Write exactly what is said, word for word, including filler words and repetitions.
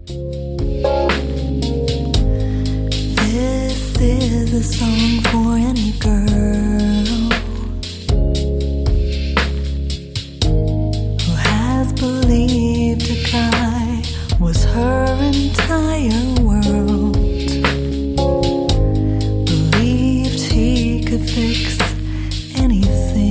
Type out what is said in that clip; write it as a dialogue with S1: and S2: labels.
S1: This is a song for any girl who has believed a guy was her entire world, believed he could fix anything.